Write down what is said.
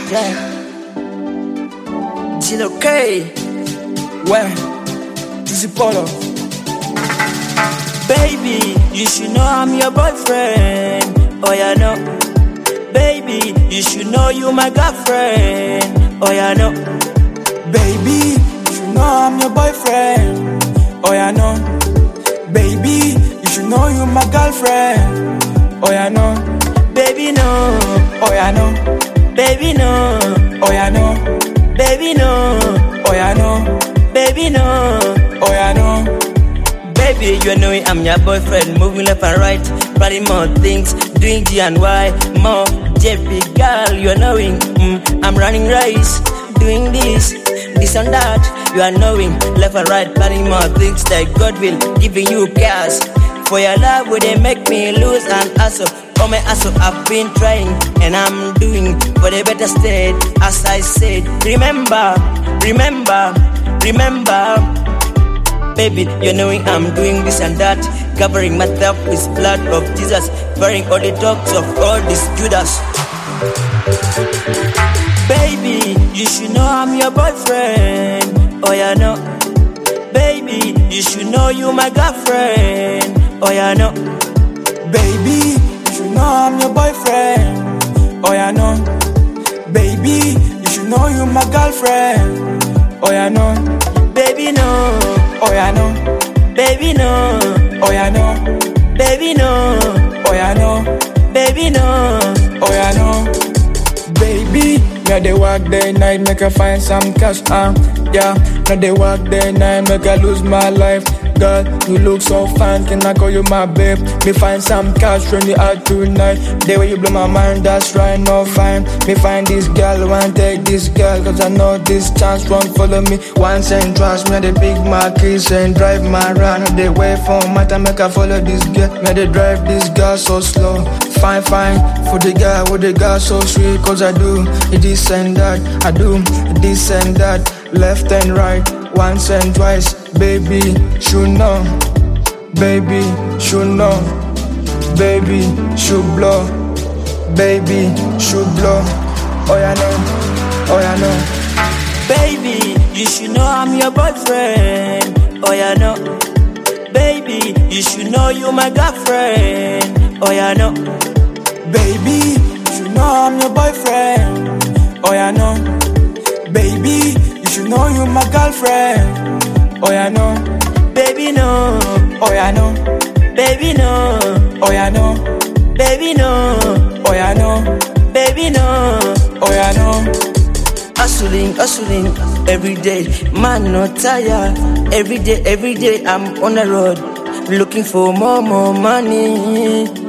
Yeah. Zero K. Where? Dizzy Polo. Baby, you should know I'm your boyfriend. Oh, yeah, no. Baby, you should know you my girlfriend. Oh, yeah, no. Baby, you should know I'm your boyfriend. Oh, yeah, no. Baby, you should know you my girlfriend. Oh, yeah, no. Baby, no. Oh, yeah, no. Baby, no. Oh, yeah, no. Baby, no. Oh, yeah, no. Baby, no. Oh, yeah, no. Baby, you know I'm your boyfriend. Moving left and right, planning more things, doing G and Y, more JP, girl, you are knowing. I'm running race, doing this and that. You are knowing left and right, planning more things like God will, giving you cash. For your love, would they make me lose an asshole? Oh my asshole, I've been trying and I'm doing for the better state. As I said, remember. Baby, you knowing I'm doing this and that, covering myself with blood of Jesus, bearing all the dogs of all this Judas. Baby, you should know I'm your boyfriend. Oh, yeah, no. Baby, you should know you my girlfriend. Oh, yeah, no. Baby, you should know I'm your boyfriend. Oh, yeah, no. Baby, you should know you my girlfriend. Oh, yeah, no. Baby, no. Oh, yeah, no. Baby, no. Oh, yeah, no. Baby, no. Oh, yeah, no. Baby, no. Oh, yeah, no. Baby, now they work day night, make her find some cash, yeah. Now they work day night, make her lose my life. Girl, you look so fine, can I call you my babe? Me find some cash when you out tonight. The way you blow my mind, that's right, no fine. Me find this girl, wanna take this girl, cause I know this chance won't follow me. Once and trust me, the big marquis and drive my run. They wait for my time, make her follow this girl. May they drive this girl so slow. Fine, for the girl, with the girl so sweet, cause I do this and that, I do this and that, left and right, once and twice. Baby, should know. Baby, should know. Baby, should blow. Baby, should blow. Oh, yeah, no. Oh, yeah, no. Baby, you should know I'm your boyfriend. Oh, yeah, no. Baby, you should know you my girlfriend. Oh, yeah, no. Baby, you should know I'm your boyfriend. Oh, yeah, no. Baby, you should know you my girlfriend. Oh, yeah, no. Baby, no. Oh, yeah, no. Baby, no. Oh, yeah, no. Baby, no. Oh, yeah, no. Baby, no. Oh, yeah, no. Hustling every day, man not tired. Every day I'm on the road, looking for more money.